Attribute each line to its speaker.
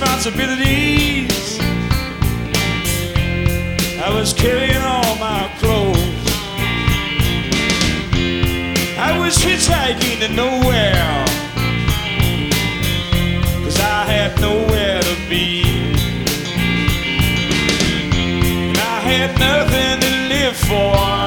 Speaker 1: responsibilities. I was carrying all my clothes. I was hitchhiking to nowhere, 'cause I had nowhere to be. And I had nothing to live for.